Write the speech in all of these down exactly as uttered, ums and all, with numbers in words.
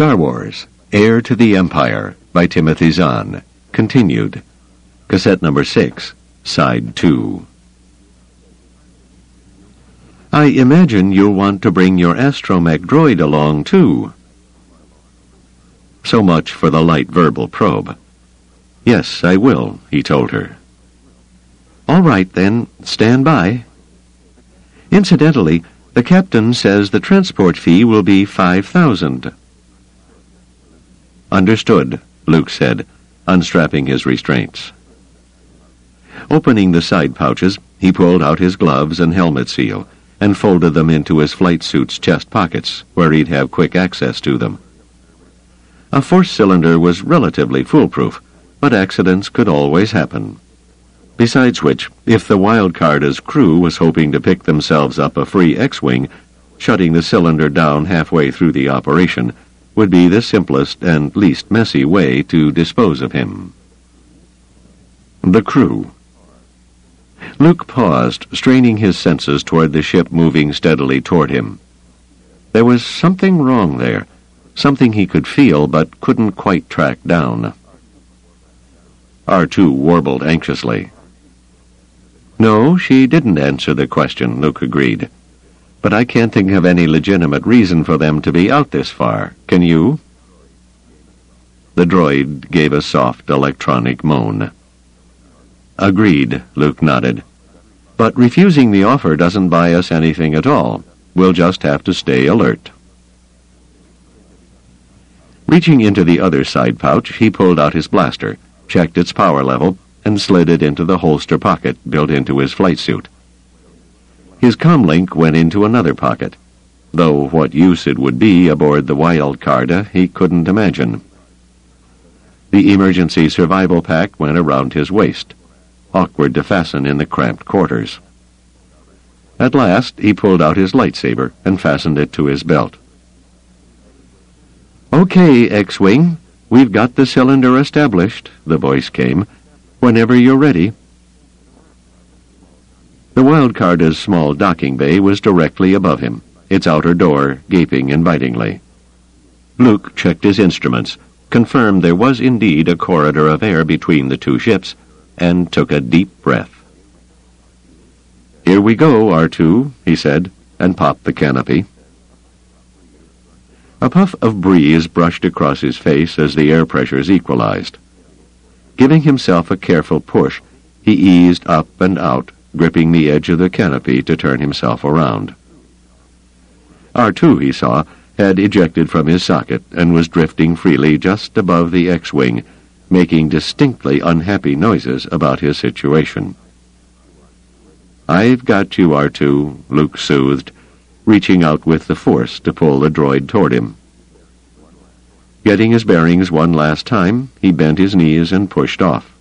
Star Wars, Heir to the Empire, by Timothy Zahn, continued. Cassette number six, side two. I imagine you'll want to bring your astromech droid along, too. So much for the light verbal probe. Yes, I will, he told her. All right, then, stand by. Incidentally, the captain says the transport fee will be five thousand. Understood, Luke said, unstrapping his restraints. Opening the side pouches, he pulled out his gloves and helmet seal and folded them into his flight suit's chest pockets, where he'd have quick access to them. A force cylinder was relatively foolproof, but accidents could always happen. Besides which, if the Wildcarda's crew was hoping to pick themselves up a free X-Wing, shutting the cylinder down halfway through the operation would be the simplest and least messy way to dispose of him. The crew. Luke paused, straining his senses toward the ship moving steadily toward him. There was something wrong there, something he could feel but couldn't quite track down. R two warbled anxiously. No, she didn't answer the question, Luke agreed. But I can't think of any legitimate reason for them to be out this far. Can you? The droid gave a soft electronic moan. Agreed, Luke nodded. But refusing the offer doesn't buy us anything at all. We'll just have to stay alert. Reaching into the other side pouch, he pulled out his blaster, checked its power level, and slid it into the holster pocket built into his flight suit. His comlink went into another pocket, though what use it would be aboard the Wildcarda he couldn't imagine. The emergency survival pack went around his waist, awkward to fasten in the cramped quarters. At last he pulled out his lightsaber and fastened it to his belt. Okay, X-Wing, we've got the cylinder established, the voice came. Whenever you're ready. The Wildcarda's small docking bay was directly above him, its outer door gaping invitingly. Luke checked his instruments, confirmed there was indeed a corridor of air between the two ships, and took a deep breath. Here we go, R two, he said, and popped the canopy. A puff of breeze brushed across his face as the air pressures equalized. Giving himself a careful push, he eased up and out, gripping the edge of the canopy to turn himself around. R two, he saw, had ejected from his socket and was drifting freely just above the X-Wing, making distinctly unhappy noises about his situation. I've got you, R two, Luke soothed, reaching out with the force to pull the droid toward him. Getting his bearings one last time, he bent his knees and pushed off.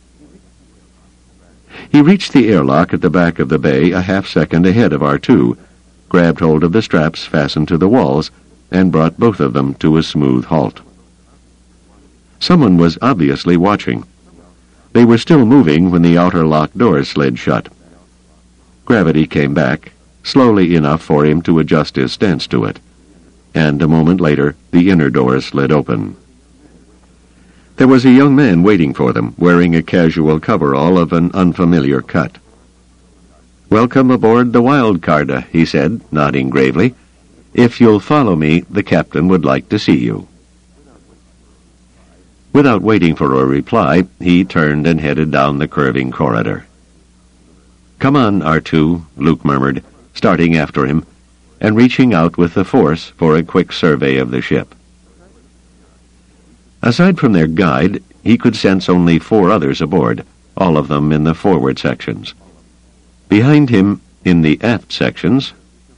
He reached the airlock at the back of the bay a half-second ahead of R two, grabbed hold of the straps fastened to the walls, and brought both of them to a smooth halt. Someone was obviously watching. They were still moving when the outer lock doors slid shut. Gravity came back, slowly enough for him to adjust his stance to it, and a moment later the inner doors slid open. There was a young man waiting for them, wearing a casual coverall of an unfamiliar cut. Welcome aboard the Wildcarda, he said, nodding gravely. If you'll follow me, the captain would like to see you. Without waiting for a reply, he turned and headed down the curving corridor. Come on, R two, Luke murmured, starting after him, and reaching out with the force for a quick survey of the ship. Aside from their guide, he could sense only four others aboard, all of them in the forward sections. Behind him, in the aft sections...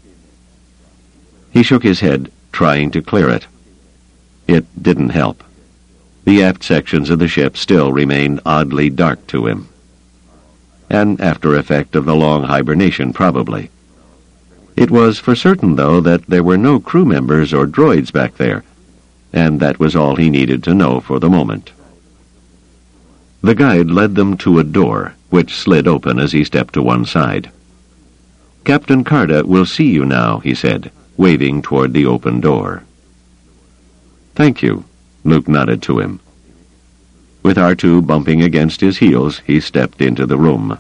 He shook his head, trying to clear it. It didn't help. The aft sections of the ship still remained oddly dark to him. An after effect of the long hibernation, probably. It was for certain, though, that there were no crew members or droids back there, and that was all he needed to know for the moment. The guide led them to a door, which slid open as he stepped to one side. Captain Carda will see you now, he said, waving toward the open door. "Thank you," Luke nodded to him. With R two bumping against his heels, he stepped into the room.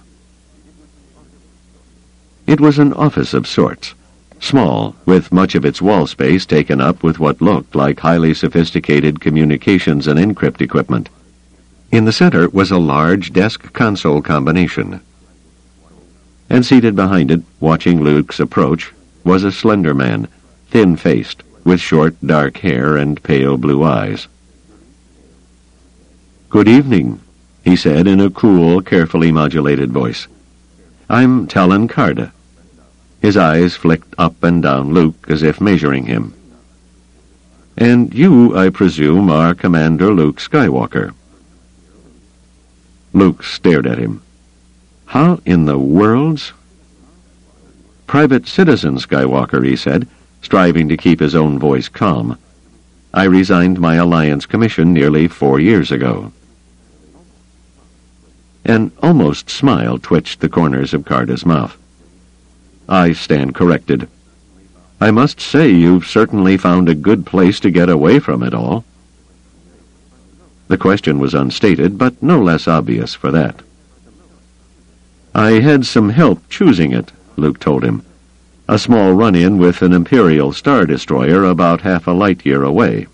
It was an office of sorts, small, with much of its wall space taken up with what looked like highly sophisticated communications and encrypt equipment. In the center was a large desk-console combination. And seated behind it, watching Luke's approach, was a slender man, thin-faced, with short, dark hair and pale blue eyes. "Good evening," he said in a cool, carefully modulated voice. "I'm Talon Karda." His eyes flicked up and down Luke as if measuring him. "And you, I presume, are Commander Luke Skywalker." Luke stared at him. "How in the world's—" "Private citizen Skywalker," he said, striving to keep his own voice calm. "I resigned my Alliance commission nearly four years ago." An almost smile twitched the corners of Karda's mouth. "I stand corrected. I must say you've certainly found a good place to get away from it all." The question was unstated, but no less obvious for that. "I had some help choosing it," Luke told him. "A small run-in with an Imperial Star Destroyer about half a light-year away."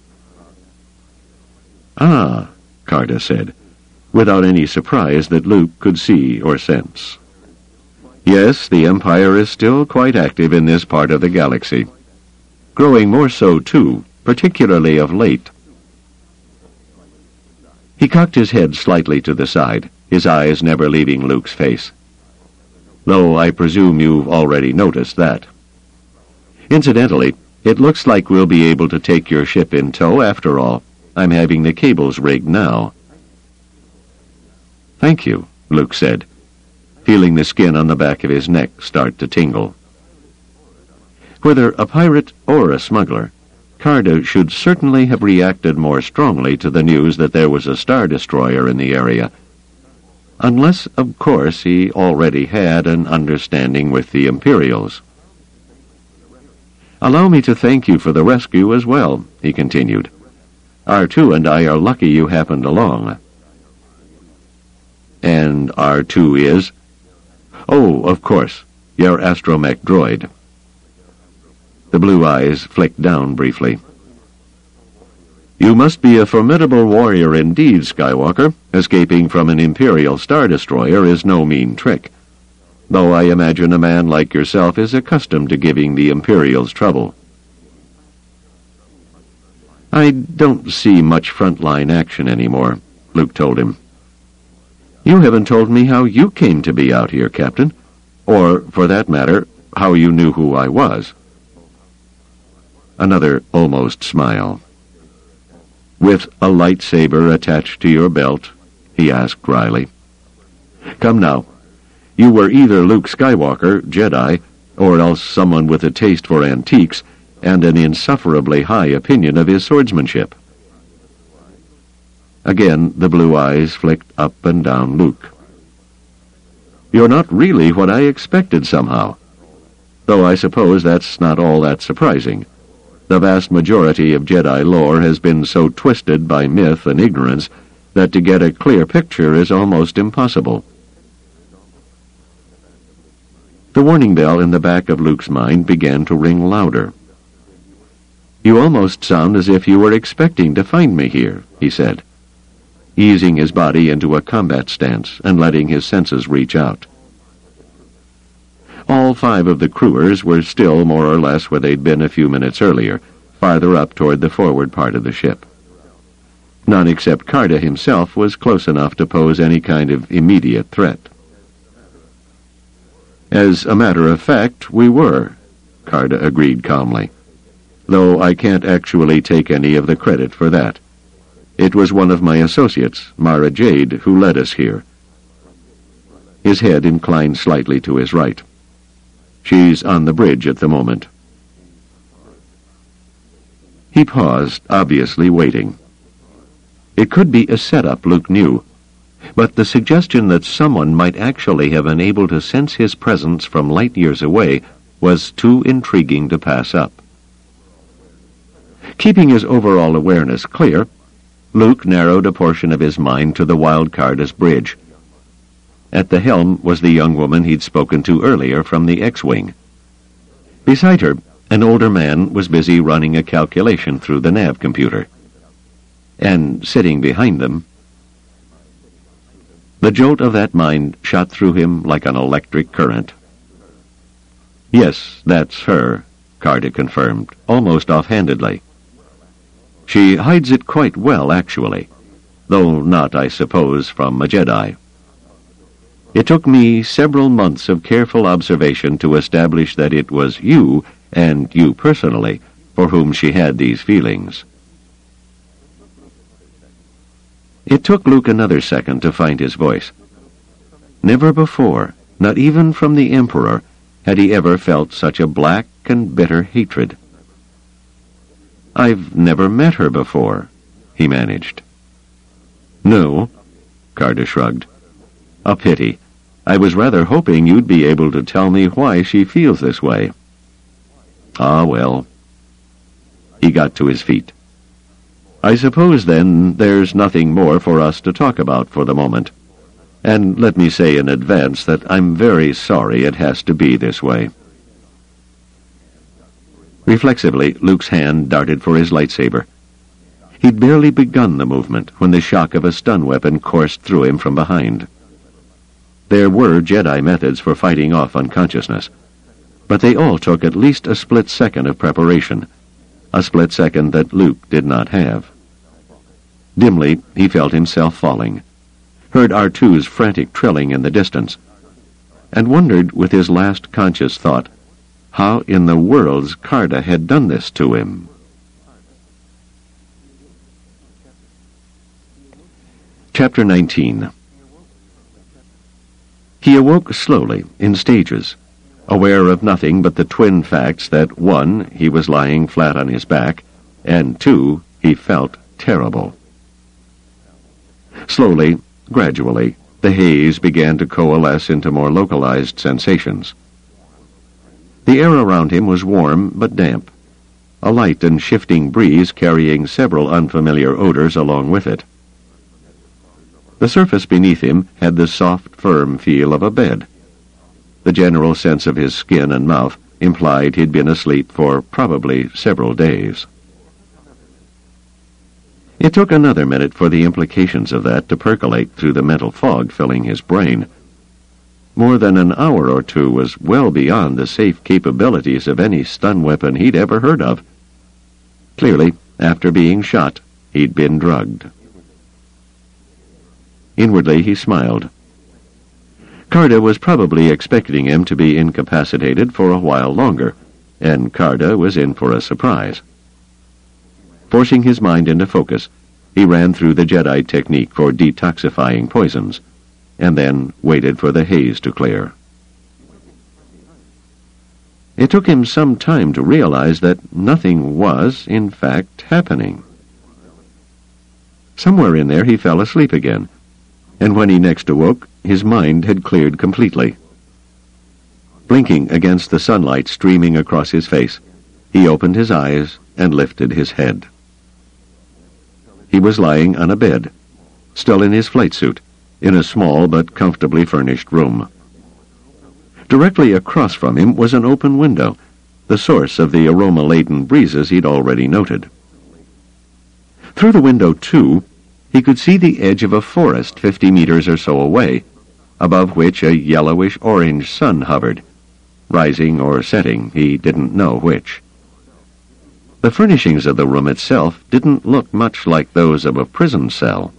"Ah," Karda said, without any surprise that Luke could see or sense. "Yes, the Empire is still quite active in this part of the galaxy. Growing more so, too, particularly of late." He cocked his head slightly to the side, his eyes never leaving Luke's face. "Though I presume you've already noticed that. Incidentally, it looks like we'll be able to take your ship in tow after all. I'm having the cables rigged now." "Thank you," Luke said, feeling the skin on the back of his neck start to tingle. Whether a pirate or a smuggler, Karda should certainly have reacted more strongly to the news that there was a Star Destroyer in the area, unless, of course, he already had an understanding with the Imperials. "Allow me to thank you for the rescue as well," he continued. "R two and I are lucky you happened along." "And R two is?" "Oh, of course, your astromech droid." The blue eyes flicked down briefly. "You must be a formidable warrior indeed, Skywalker. Escaping from an Imperial Star Destroyer is no mean trick, though I imagine a man like yourself is accustomed to giving the Imperials trouble." "I don't see much frontline action anymore," Luke told him. "You haven't told me how you came to be out here, Captain, or, for that matter, how you knew who I was." Another almost smile. "With a lightsaber attached to your belt?" he asked wryly. "Come now. You were either Luke Skywalker, Jedi, or else someone with a taste for antiques and an insufferably high opinion of his swordsmanship." Again the blue eyes flicked up and down Luke. "You're not really what I expected somehow, though I suppose that's not all that surprising. The vast majority of Jedi lore has been so twisted by myth and ignorance that to get a clear picture is almost impossible." The warning bell in the back of Luke's mind began to ring louder. "You almost sound as if you were expecting to find me here," he said, easing his body into a combat stance and letting his senses reach out. All five of the crewers were still more or less where they'd been a few minutes earlier, farther up toward the forward part of the ship. None except Karda himself was close enough to pose any kind of immediate threat. "As a matter of fact, we were," Karda agreed calmly, "though I can't actually take any of the credit for that. It was one of my associates, Mara Jade, who led us here." His head inclined slightly to his right. "She's on the bridge at the moment." He paused, obviously waiting. It could be a setup, Luke knew, but the suggestion that someone might actually have been able to sense his presence from light years away was too intriguing to pass up. Keeping his overall awareness clear, Luke narrowed a portion of his mind to the wild Carda's bridge. At the helm was the young woman he'd spoken to earlier from the X-Wing. Beside her, an older man was busy running a calculation through the nav computer. And sitting behind them, the jolt of that mind shot through him like an electric current. "Yes, that's her," Carda confirmed, almost offhandedly. "She hides it quite well, actually, though not, I suppose, from a Jedi. It took me several months of careful observation to establish that it was you, and you personally, for whom she had these feelings." It took Luke another second to find his voice. Never before, not even from the Emperor, had he ever felt such a black and bitter hatred. "I've never met her before," he managed. "No," Carda shrugged. "A pity. I was rather hoping you'd be able to tell me why she feels this way." "Ah, well." He got to his feet. "I suppose, then, there's nothing more for us to talk about for the moment. And let me say in advance that I'm very sorry it has to be this way." Reflexively, Luke's hand darted for his lightsaber. He'd barely begun the movement when the shock of a stun weapon coursed through him from behind. There were Jedi methods for fighting off unconsciousness, but they all took at least a split second of preparation, a split second that Luke did not have. Dimly, he felt himself falling, heard R two's frantic trilling in the distance, and wondered with his last conscious thought how in the world's Carda had done this to him. Chapter nineteen. He awoke slowly, in stages, aware of nothing but the twin facts that, one, he was lying flat on his back, and two, he felt terrible. Slowly, gradually, the haze began to coalesce into more localized sensations. The air around him was warm but damp, a light and shifting breeze carrying several unfamiliar odors along with it. The surface beneath him had the soft, firm feel of a bed. The general sense of his skin and mouth implied he'd been asleep for probably several days. It took another minute for the implications of that to percolate through the mental fog filling his brain. More than an hour or two was well beyond the safe capabilities of any stun weapon he'd ever heard of. Clearly, after being shot, he'd been drugged. Inwardly, he smiled. Carda was probably expecting him to be incapacitated for a while longer, and Carda was in for a surprise. Forcing his mind into focus, he ran through the Jedi technique for detoxifying poisons, and then waited for the haze to clear. It took him some time to realize that nothing was, in fact, happening. Somewhere in there he fell asleep again, and when he next awoke, his mind had cleared completely. Blinking against the sunlight streaming across his face, he opened his eyes and lifted his head. He was lying on a bed, still in his flight suit, in a small but comfortably furnished room. Directly across from him was an open window, the source of the aroma-laden breezes he'd already noted. Through the window, too, he could see the edge of a forest fifty meters or so away, above which a yellowish-orange sun hovered, rising or setting, he didn't know which. The furnishings of the room itself didn't look much like those of a prison cell.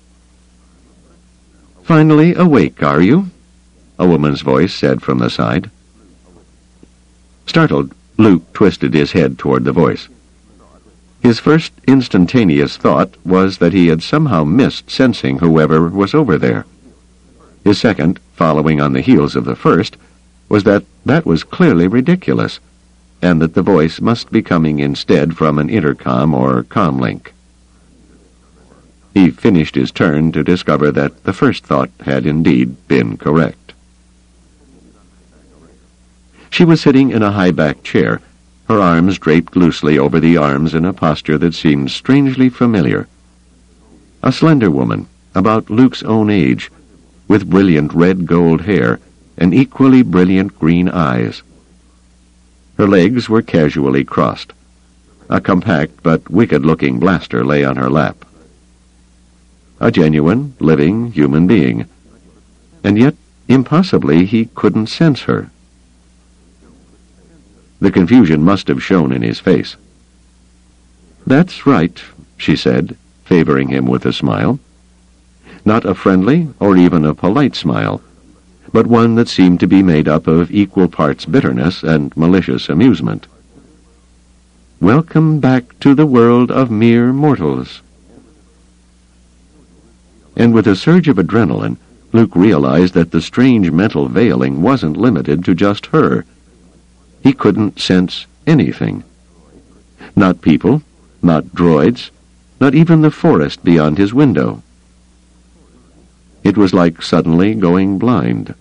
"Finally awake, are you?" a woman's voice said from the side. Startled, Luke twisted his head toward the voice. His first instantaneous thought was that he had somehow missed sensing whoever was over there. His second, following on the heels of the first, was that that was clearly ridiculous, and that the voice must be coming instead from an intercom or comlink. He finished his turn to discover that the first thought had indeed been correct. She was sitting in a high-backed chair, her arms draped loosely over the arms in a posture that seemed strangely familiar. A slender woman, about Luke's own age, with brilliant red-gold hair and equally brilliant green eyes. Her legs were casually crossed. A compact but wicked-looking blaster lay on her lap. A genuine, living human being. And yet, impossibly, he couldn't sense her. The confusion must have shown in his face. "That's right," she said, favoring him with a smile. Not a friendly or even a polite smile, but one that seemed to be made up of equal parts bitterness and malicious amusement. "Welcome back to the world of mere mortals." And with a surge of adrenaline, Luke realized that the strange mental veiling wasn't limited to just her. He couldn't sense anything. Not people, not droids, not even the forest beyond his window. It was like suddenly going blind.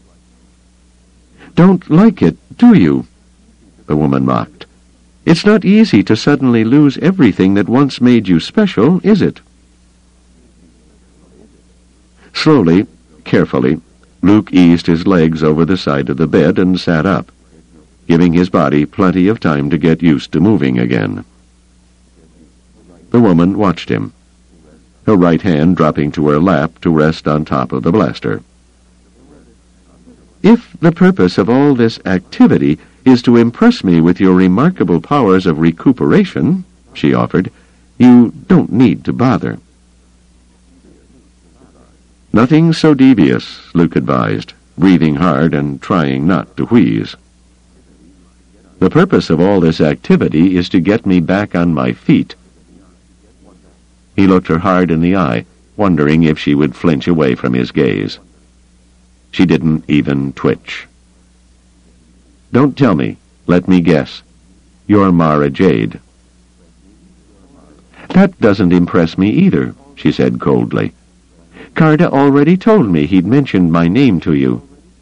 "Don't like it, do you?" the woman mocked. "It's not easy to suddenly lose everything that once made you special, is it?" Slowly, carefully, Luke eased his legs over the side of the bed and sat up, giving his body plenty of time to get used to moving again. The woman watched him, her right hand dropping to her lap to rest on top of the blaster. "If the purpose of all this activity is to impress me with your remarkable powers of recuperation," she offered, "you don't need to bother." "Nothing so devious," Luke advised, breathing hard and trying not to wheeze. "The purpose of all this activity is to get me back on my feet." He looked her hard in the eye, wondering if she would flinch away from his gaze. She didn't even twitch. "Don't tell me. Let me guess. You're Mara Jade." "That doesn't impress me either," she said coldly. "Carda already told me he'd mentioned my name to you."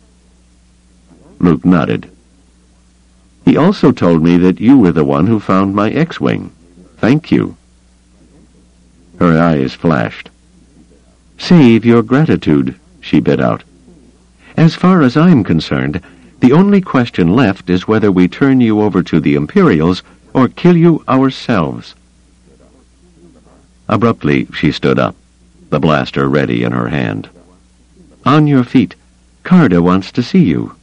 Luke nodded. "He also told me that you were the one who found my X-Wing. Thank you." Her eyes flashed. "Save your gratitude," she bit out. "As far as I'm concerned, the only question left is whether we turn you over to the Imperials or kill you ourselves." Abruptly, she stood up, the blaster ready in her hand. "On your feet. Carda wants to see you."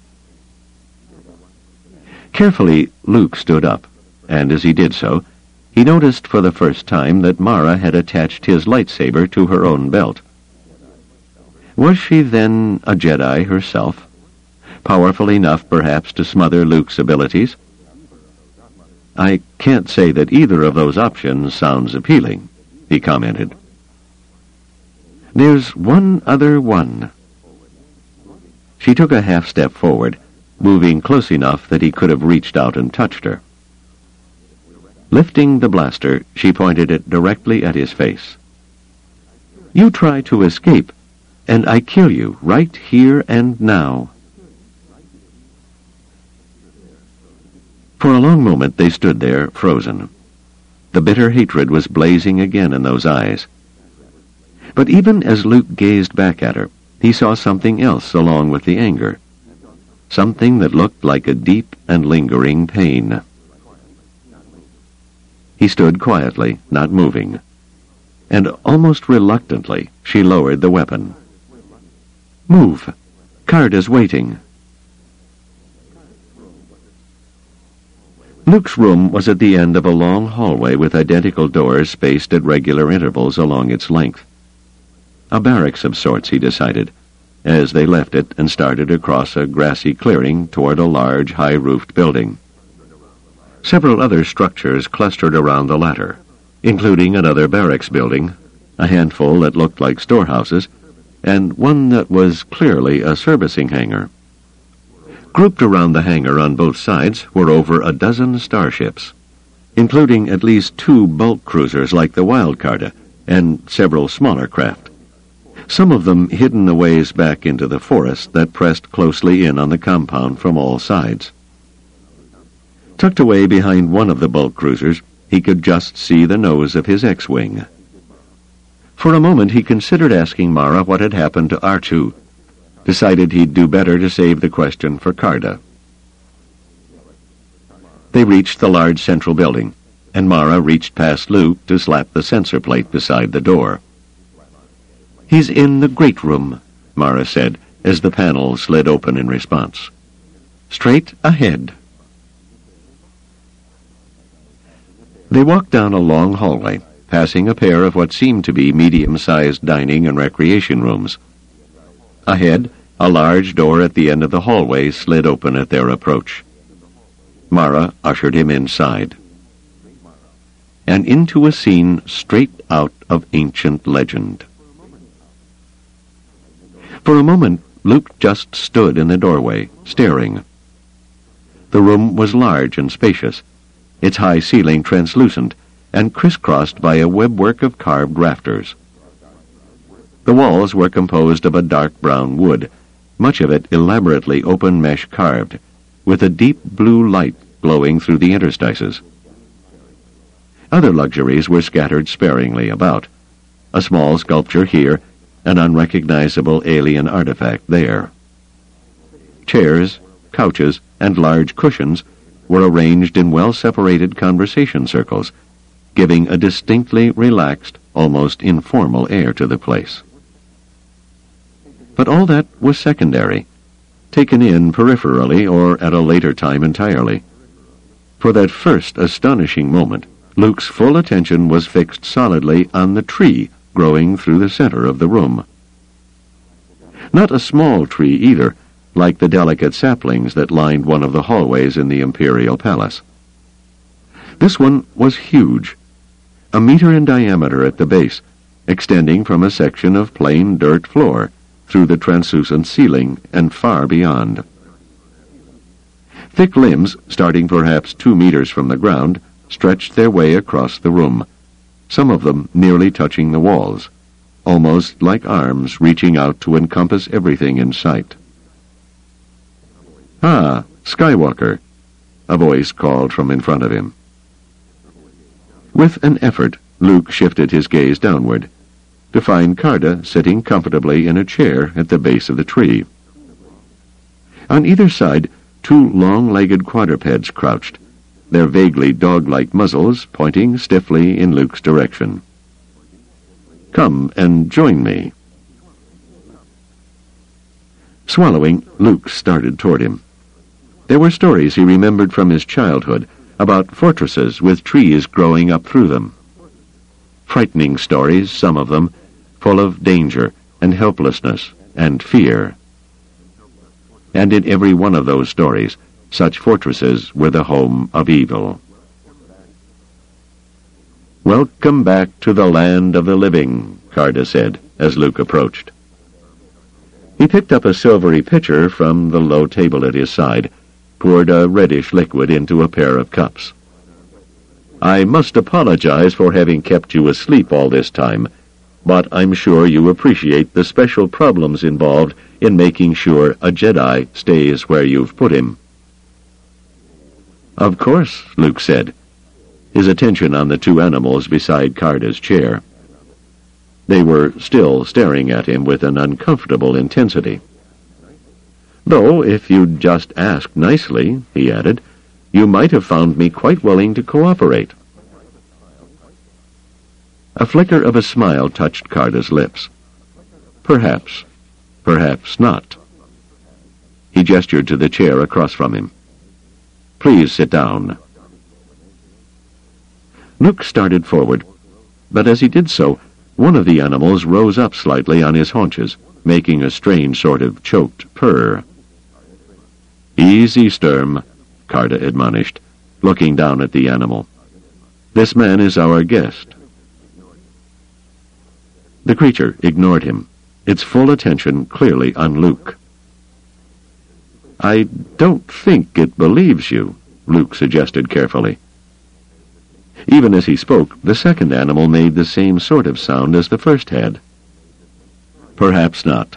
Carefully, Luke stood up, and as he did so, he noticed for the first time that Mara had attached his lightsaber to her own belt. Was she then a Jedi herself? Powerful enough, perhaps, to smother Luke's abilities? "I can't say that either of those options sounds appealing," he commented. "There's one other one." She took a half step forward, moving close enough that he could have reached out and touched her. Lifting the blaster, she pointed it directly at his face. "You try to escape, and I kill you right here and now." For a long moment they stood there, frozen. The bitter hatred was blazing again in those eyes. But even as Luke gazed back at her, he saw something else along with the anger. Something that looked like a deep and lingering pain. He stood quietly, not moving, and almost reluctantly she lowered the weapon. "Move! Carda's waiting." Luke's room was at the end of a long hallway with identical doors spaced at regular intervals along its length. A barracks of sorts, he decided, as they left it and started across a grassy clearing toward a large, high-roofed building. Several other structures clustered around the latter, including another barracks building, a handful that looked like storehouses, and one that was clearly a servicing hangar. Grouped around the hangar on both sides were over a dozen starships, including at least two bulk cruisers like the Wild Carda, and several smaller craft, some of them hidden a ways back into the forest that pressed closely in on the compound from all sides. Tucked away behind one of the bulk cruisers, he could just see the nose of his X-Wing. For a moment he considered asking Mara what had happened to R two, decided he'd do better to save the question for Carda. They reached the large central building, and Mara reached past Luke to slap the sensor plate beside the door. "He's in the great room," Mara said, as the panel slid open in response. "Straight ahead." They walked down a long hallway, passing a pair of what seemed to be medium-sized dining and recreation rooms. Ahead, a large door at the end of the hallway slid open at their approach. Mara ushered him inside, and into a scene straight out of ancient legend. For a moment, Luke just stood in the doorway, staring. The room was large and spacious, its high ceiling translucent and crisscrossed by a webwork of carved rafters. The walls were composed of a dark brown wood, much of it elaborately open mesh carved, with a deep blue light glowing through the interstices. Other luxuries were scattered sparingly about, a small sculpture here, an unrecognizable alien artifact there. Chairs, couches, and large cushions were arranged in well-separated conversation circles, giving a distinctly relaxed, almost informal air to the place. But all that was secondary, taken in peripherally or at a later time entirely. For that first astonishing moment, Luke's full attention was fixed solidly on the tree growing through the center of the room. Not a small tree either, like the delicate saplings that lined one of the hallways in the Imperial Palace. This one was huge, a meter in diameter at the base, extending from a section of plain dirt floor through the translucent ceiling and far beyond. Thick limbs, starting perhaps two meters from the ground, stretched their way across the room, some of them nearly touching the walls, almost like arms reaching out to encompass everything in sight. "Ah, Skywalker," a voice called from in front of him. With an effort, Luke shifted his gaze downward, to find Carda sitting comfortably in a chair at the base of the tree. On either side, two long-legged quadrupeds crouched, their vaguely dog-like muzzles pointing stiffly in Luke's direction. "Come and join me." Swallowing, Luke started toward him. There were stories he remembered from his childhood about fortresses with trees growing up through them. Frightening stories, some of them, full of danger and helplessness and fear. And in every one of those stories, such fortresses were the home of evil. "Welcome back to the land of the living," Carda said, as Luke approached. He picked up a silvery pitcher from the low table at his side, poured a reddish liquid into a pair of cups. "I must apologize for having kept you asleep all this time, but I'm sure you appreciate the special problems involved in making sure a Jedi stays where you've put him." "Of course," Luke said, his attention on the two animals beside Carda's chair. They were still staring at him with an uncomfortable intensity. "Though, if you'd just asked nicely," he added, "you might have found me quite willing to cooperate." A flicker of a smile touched Carda's lips. Perhaps, perhaps not. He gestured to the chair across from him. "Please sit down." Luke started forward, but as he did so, one of the animals rose up slightly on his haunches, making a strange sort of choked purr. "Easy, Sturm," Carda admonished, looking down at the animal. "This man is our guest." The creature ignored him, its full attention clearly on Luke. "I don't think it believes you," Luke suggested carefully. Even as he spoke, the second animal made the same sort of sound as the first had. "Perhaps not."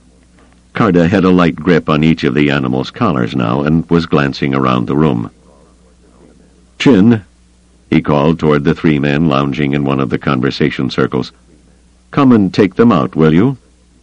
Carda had a light grip on each of the animals' collars now and was glancing around the room. Chin, he called toward the three men lounging in one of the conversation circles. Come and take them out, will you?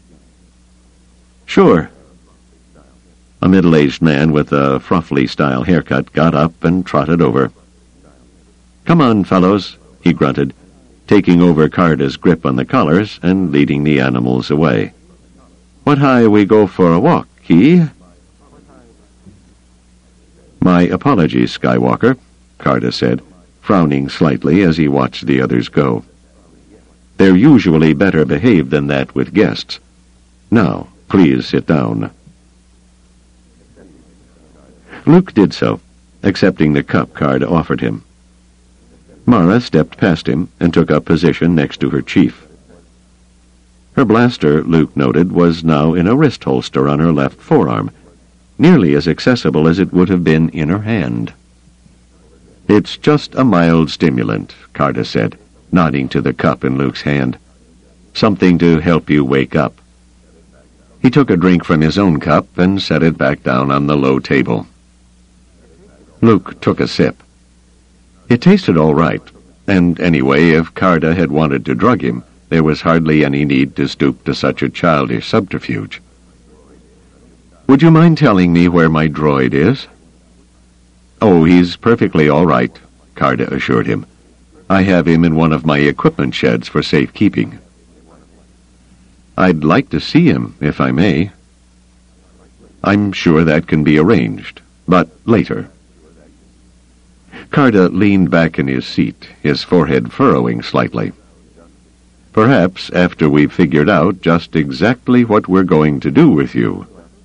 Sure. A middle-aged man with a Froffley-style haircut got up and trotted over. Come on, fellows, he grunted, taking over Carda's grip on the collars and leading the animals away. What high we go for a walk, he? My apologies, Skywalker, Carda said, frowning slightly as he watched the others go. They're usually better behaved than that with guests. Now, please sit down. Luke did so, accepting the cup Carda offered him. Mara stepped past him and took up position next to her chief. Her blaster, Luke noted, was now in a wrist holster on her left forearm, nearly as accessible as it would have been in her hand. It's just a mild stimulant, Carda said, nodding to the cup in Luke's hand. Something to help you wake up. He took a drink from his own cup and set it back down on the low table. Luke took a sip. It tasted all right, and anyway, if Carda had wanted to drug him, there was hardly any need to stoop to such a childish subterfuge. Would you mind telling me where my droid is? Oh, he's perfectly all right, Carda assured him. I have him in one of my equipment sheds for safekeeping. I'd like to see him, if I may. I'm sure that can be arranged, but later. Carda leaned back in his seat, his forehead furrowing slightly. Perhaps after we've figured out just exactly what we're going to do with you.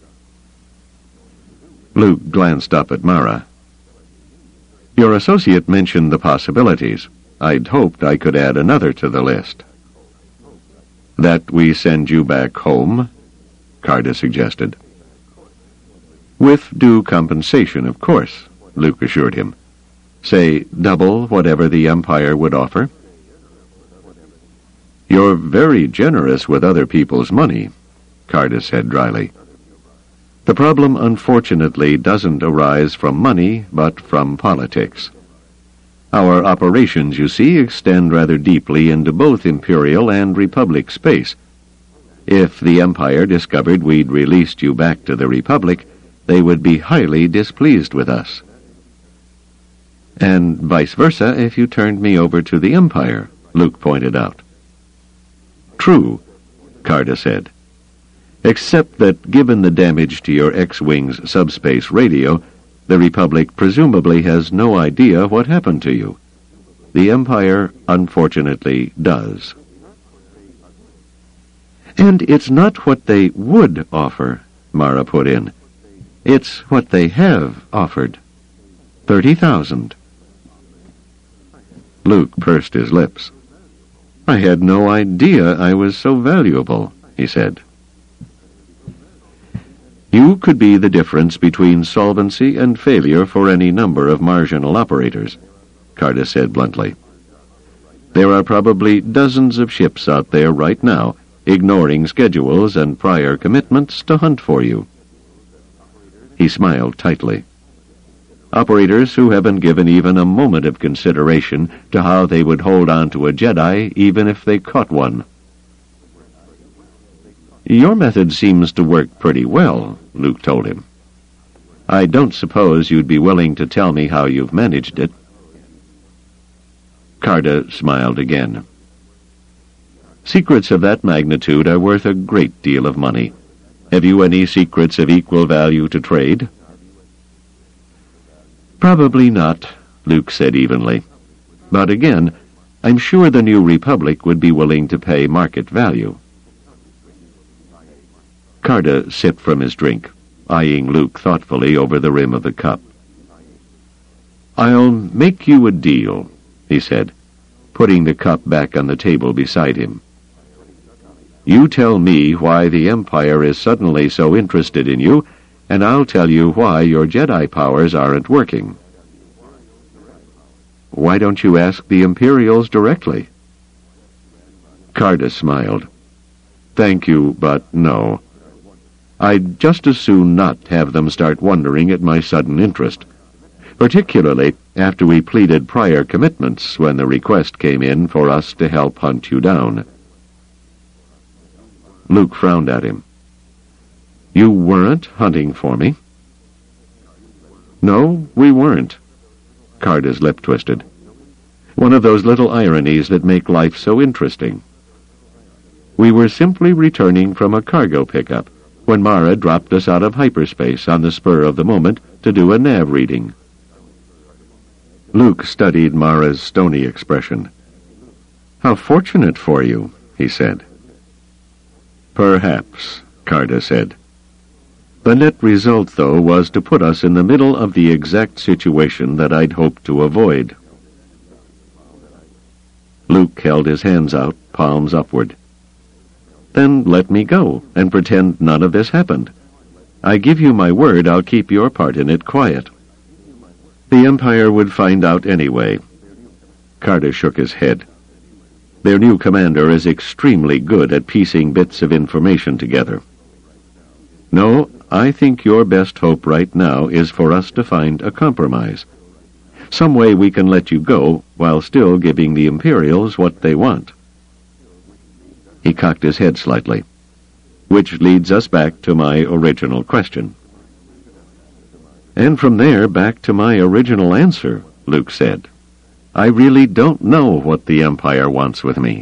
Luke glanced up at Mara. Your associate mentioned the possibilities. I'd hoped I could add another to the list. That we send you back home, Carda suggested. With due compensation, of course, Luke assured him. Say, double whatever the Empire would offer. You're very generous with other people's money, Carda said dryly. The problem, unfortunately, doesn't arise from money, but from politics. Our operations, you see, extend rather deeply into both Imperial and Republic space. If the Empire discovered we'd released you back to the Republic, they would be highly displeased with us. And vice versa if you turned me over to the Empire, Luke pointed out. True, Carda said. Except that given the damage to your X-Wing's subspace radio, the Republic presumably has no idea what happened to you. The Empire, unfortunately, does. And it's not what they would offer, Mara put in. It's what they have offered. Thirty thousand. Luke pursed his lips. I had no idea I was so valuable, he said. You could be the difference between solvency and failure for any number of marginal operators, Carda said bluntly. There are probably dozens of ships out there right now, ignoring schedules and prior commitments to hunt for you. He smiled tightly. Operators who haven't given even a moment of consideration to how they would hold on to a Jedi even if they caught one. Your method seems to work pretty well, Luke told him. I don't suppose you'd be willing to tell me how you've managed it. Carda smiled again. Secrets of that magnitude are worth a great deal of money. Have you any secrets of equal value to trade? Probably not, Luke said evenly. But again, I'm sure the New Republic would be willing to pay market value. Carda sipped from his drink, eyeing Luke thoughtfully over the rim of the cup. I'll make you a deal, he said, putting the cup back on the table beside him. You tell me why the Empire is suddenly so interested in you, and I'll tell you why your Jedi powers aren't working. Why don't you ask the Imperials directly? Carda smiled. Thank you, but no. I'd just as soon not have them start wondering at my sudden interest. particularly after we pleaded prior commitments when the request came in for us to help hunt you down." Luke frowned at him. "You weren't hunting for me?" "No, we weren't." Carda's lip twisted. One of those little ironies that make life so interesting. "We were simply returning from a cargo pickup when Mara dropped us out of hyperspace on the spur of the moment to do a nav reading." Luke studied Mara's stony expression. "How fortunate for you," he said. "Perhaps," Carda said. "The net result, though, was to put us in the middle of the exact situation that I'd hoped to avoid." Luke held his hands out, palms upward. "Then let me go and pretend none of this happened. I give you my word I'll keep your part in it quiet." "The Empire would find out anyway." Carda shook his head. "Their new commander is extremely good at piecing bits of information together. No, I think your best hope right now is for us to find a compromise. Some way we can let you go while still giving the Imperials what they want." He cocked his head slightly. "Which leads us back to my original question." "And from there back to my original answer," Luke said. "I really don't know what the Empire wants with me."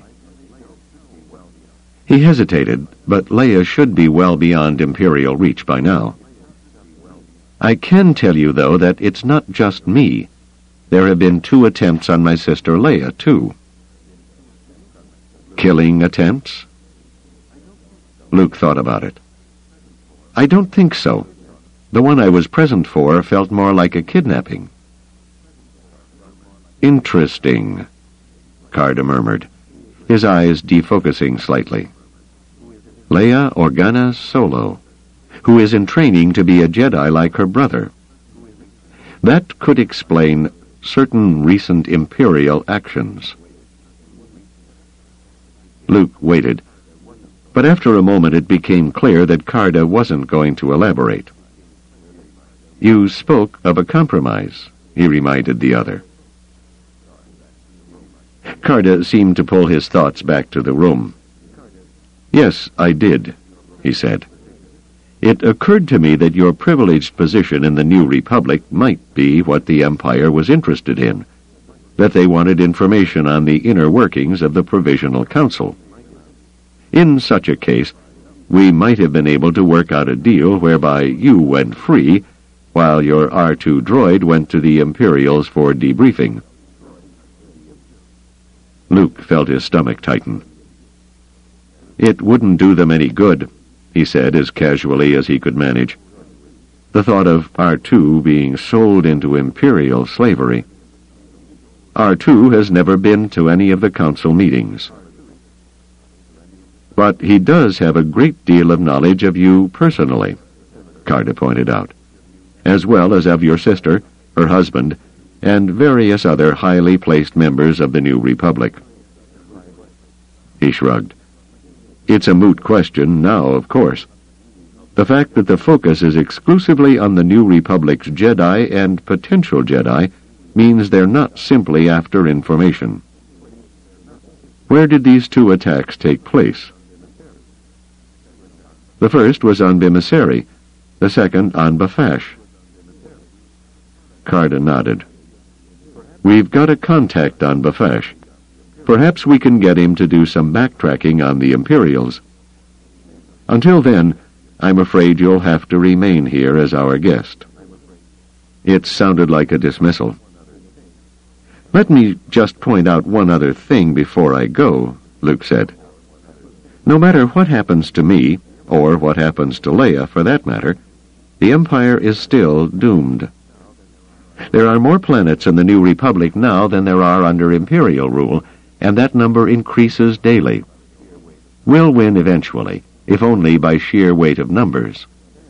He hesitated, but Leia should be well beyond Imperial reach by now. "I can tell you, though, that it's not just me. There have been two attempts on my sister Leia, too." "Killing attempts?" Luke thought about it. "I don't think so. The one I was present for felt more like a kidnapping." "Interesting," Carda murmured, his eyes defocusing slightly. "Leia Organa Solo, who is in training to be a Jedi like her brother. That could explain certain recent Imperial actions." Luke waited, but after a moment it became clear that Carda wasn't going to elaborate. "You spoke of a compromise," he reminded the other. Carda seemed to pull his thoughts back to the room. "Yes, I did," he said. "It occurred to me that your privileged position in the New Republic might be what the Empire was interested in, that they wanted information on the inner workings of the Provisional Council. In such a case, we might have been able to work out a deal whereby you went free, while your R two droid went to the Imperials for debriefing." Luke felt his stomach tighten. "It wouldn't do them any good," he said as casually as he could manage. "The thought of R two being sold into Imperial slavery. R two has never been to any of the Council meetings." "But he does have a great deal of knowledge of you personally," Carda pointed out, "as well as of your sister, her husband, and various other highly placed members of the New Republic." He shrugged. "It's a moot question now, of course. The fact that the focus is exclusively on the New Republic's Jedi and potential Jedi means they're not simply after information." "Where did these two attacks take place?" "The first was on Bimiseri, the second on Bafash." Carda nodded. "We've got a contact on Bafash. Perhaps we can get him to do some backtracking on the Imperials. Until then, I'm afraid you'll have to remain here as our guest." It sounded like a dismissal. "Let me just point out one other thing before I go," Luke said. "No matter what happens to me, or what happens to Leia for that matter, the Empire is still doomed. There are more planets in the New Republic now than there are under Imperial rule, and that number increases daily. We'll win eventually, if only by sheer weight of numbers."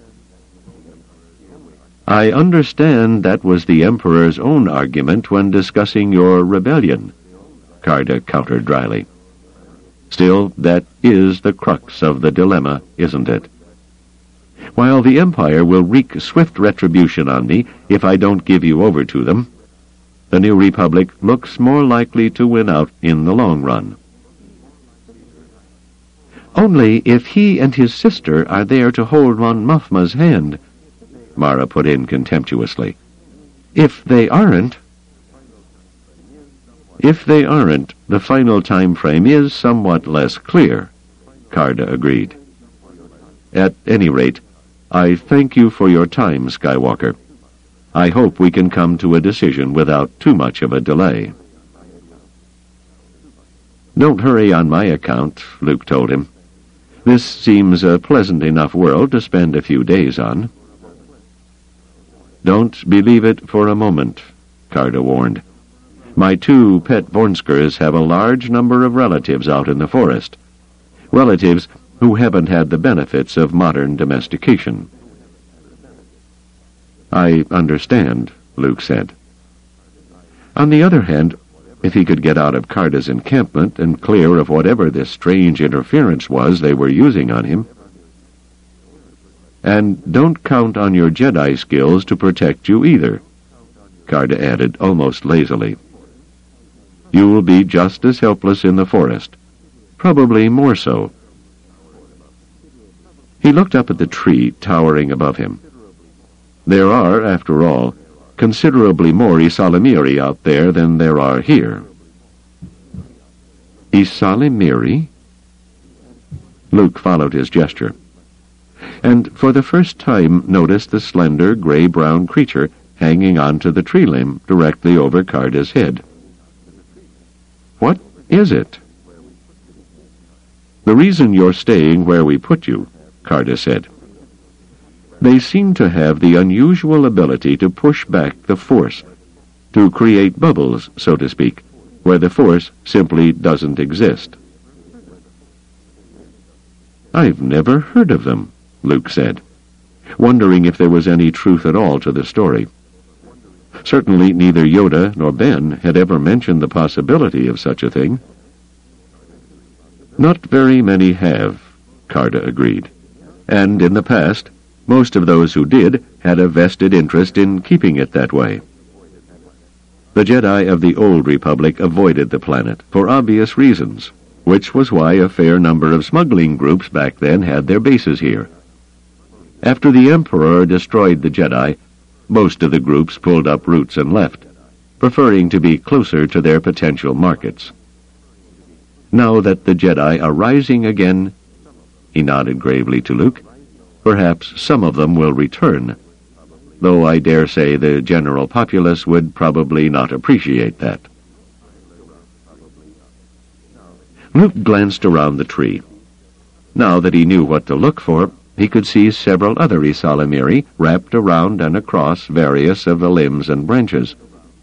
"I understand that was the Emperor's own argument when discussing your rebellion," Carda countered dryly. "Still, that is the crux of the dilemma, isn't it? While the Empire will wreak swift retribution on me if I don't give you over to them, the New Republic looks more likely to win out in the long run. Only if he and his sister are there to hold Mon Mothma's hand, Mara put in contemptuously. If they aren't... If they aren't, the final time frame is somewhat less clear, Carda agreed. At any rate, I thank you for your time, Skywalker. I hope we can come to a decision without too much of a delay. Don't hurry on my account, Luke told him. This seems a pleasant enough world to spend a few days on. Don't believe it for a moment, Carda warned. My two pet Vornskers have a large number of relatives out in the forest. Relatives who haven't had the benefits of modern domestication. I understand, Luke said. On the other hand, if he could get out of Carda's encampment and clear of whatever this strange interference was they were using on him. And don't count on your Jedi skills to protect you either, Carda added almost lazily. You will be just as helpless in the forest, probably more so. He looked up at the tree towering above him. There are, after all, considerably more Ysalamiri out there than there are here. Ysalamiri? Luke followed his gesture, and for the first time noticed the slender gray-brown creature hanging onto the tree limb directly over Carda's head. What is it? The reason you're staying where we put you, Carda said. They seem to have the unusual ability to push back the Force, to create bubbles, so to speak, where the Force simply doesn't exist. I've never heard of them, Luke said, wondering if there was any truth at all to the story. Certainly neither Yoda nor Ben had ever mentioned the possibility of such a thing. Not very many have, Carda agreed, and in the past, most of those who did had a vested interest in keeping it that way. The Jedi of the Old Republic avoided the planet for obvious reasons, which was why a fair number of smuggling groups back then had their bases here. After the Emperor destroyed the Jedi, most of the groups pulled up roots and left, preferring to be closer to their potential markets. Now that the Jedi are rising again, he nodded gravely to Luke, perhaps some of them will return, though I dare say the general populace would probably not appreciate that. Luke glanced around the tree. Now that he knew what to look for, he could see several other Ysalamiri wrapped around and across various of the limbs and branches.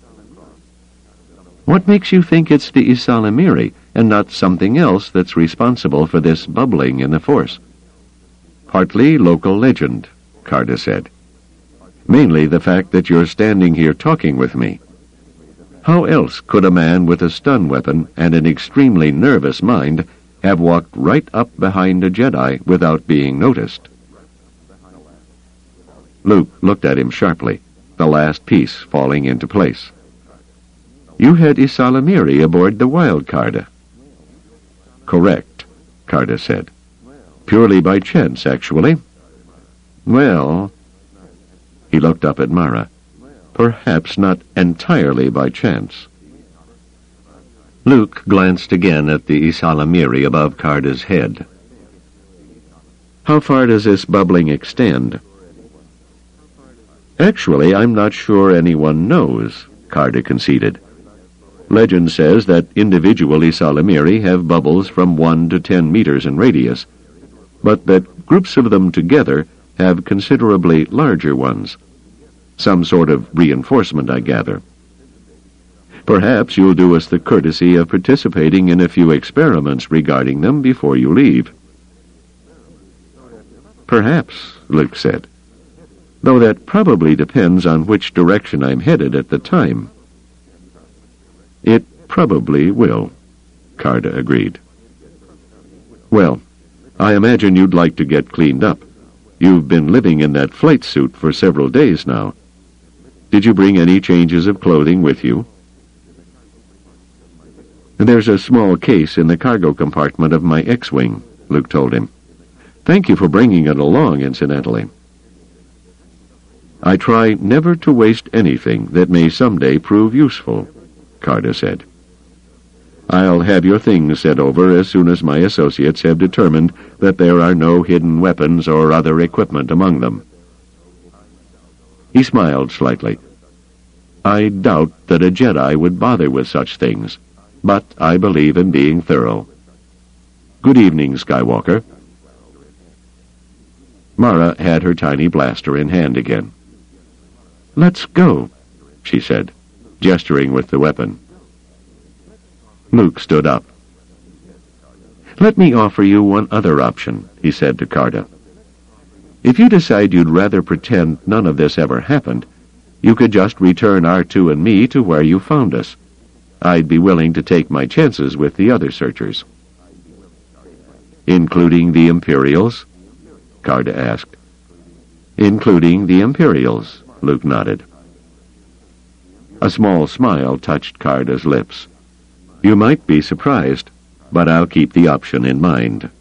What makes you think it's the Ysalamiri and not something else that's responsible for this bubbling in the Force? Partly local legend, Carda said. Mainly the fact that you're standing here talking with me. How else could a man with a stun weapon and an extremely nervous mind have walked right up behind a Jedi without being noticed? Luke looked at him sharply, the last piece falling into place. You had Ysalamiri aboard the Wild Carda. Correct, Carda said. Purely by chance, actually. Well, he looked up at Mara. Perhaps not entirely by chance. Luke glanced again at the Ysalamiri above Carda's head. How far does this bubbling extend? Actually, I'm not sure anyone knows, Carda conceded. Legend says that individual Ysalamiri have bubbles from one to ten meters in radius, but that groups of them together have considerably larger ones. Some sort of reinforcement, I gather. Perhaps you'll do us the courtesy of participating in a few experiments regarding them before you leave. Perhaps, Luke said, though that probably depends on which direction I'm headed at the time. It probably will, Carda agreed. Well, I imagine you'd like to get cleaned up. You've been living in that flight suit for several days now. Did you bring any changes of clothing with you? There's a small case in the cargo compartment of my X-Wing, Luke told him. Thank you for bringing it along, incidentally. I try never to waste anything that may someday prove useful, Carter said. I'll have your things sent over as soon as my associates have determined that there are no hidden weapons or other equipment among them. He smiled slightly. I doubt that a Jedi would bother with such things, but I believe in being thorough. Good evening, Skywalker. Mara had her tiny blaster in hand again. Let's go, she said, gesturing with the weapon. Luke stood up. Let me offer you one other option, he said to Carter. If you decide you'd rather pretend none of this ever happened, you could just return R two and me to where you found us. I'd be willing to take my chances with the other searchers. Including the Imperials? Carter asked. Including the Imperials, Luke nodded. A small smile touched Carter's lips. You might be surprised, but I'll keep the option in mind.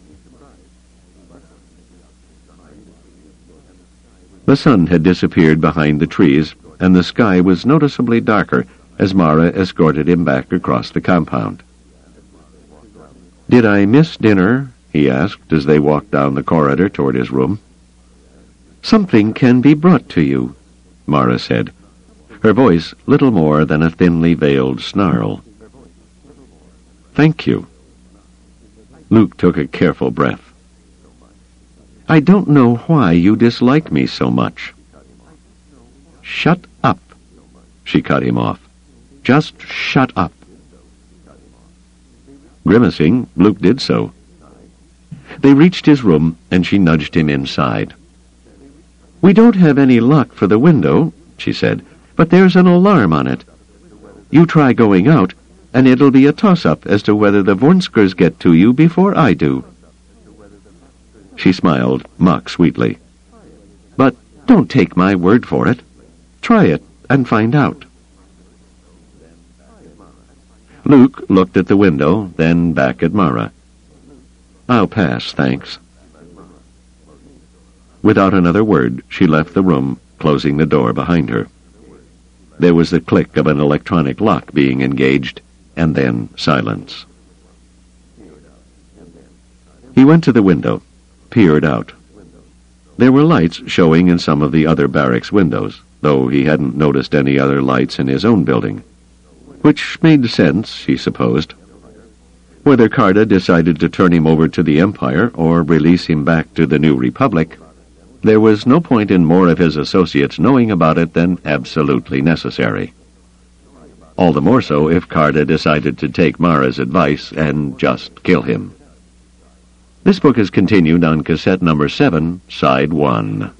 The sun had disappeared behind the trees, and the sky was noticeably darker as Mara escorted him back across the compound. Did I miss dinner? He asked as they walked down the corridor toward his room. Something can be brought to you, Mara said, her voice little more than a thinly veiled snarl. Thank you. Luke took a careful breath. I don't know why you dislike me so much. Shut up, she cut him off. Just shut up. Grimacing, Luke did so. They reached his room, and she nudged him inside. We don't have any lock for the window, she said, but there's an alarm on it. You try going out, and it'll be a toss-up as to whether the Vornskers get to you before I do. She smiled mock-sweetly. But don't take my word for it. Try it and find out. Luke looked at the window, then back at Mara. I'll pass, thanks. Without another word, she left the room, closing the door behind her. There was the click of an electronic lock being engaged, and then silence. He went to the window, peered out. There were lights showing in some of the other barracks' windows, though he hadn't noticed any other lights in his own building. Which made sense, he supposed. Whether Carter decided to turn him over to the Empire or release him back to the New Republic, there was no point in more of his associates knowing about it than absolutely necessary. All the more so if Carter decided to take Mara's advice and just kill him. This book is continued on cassette number seven, side one.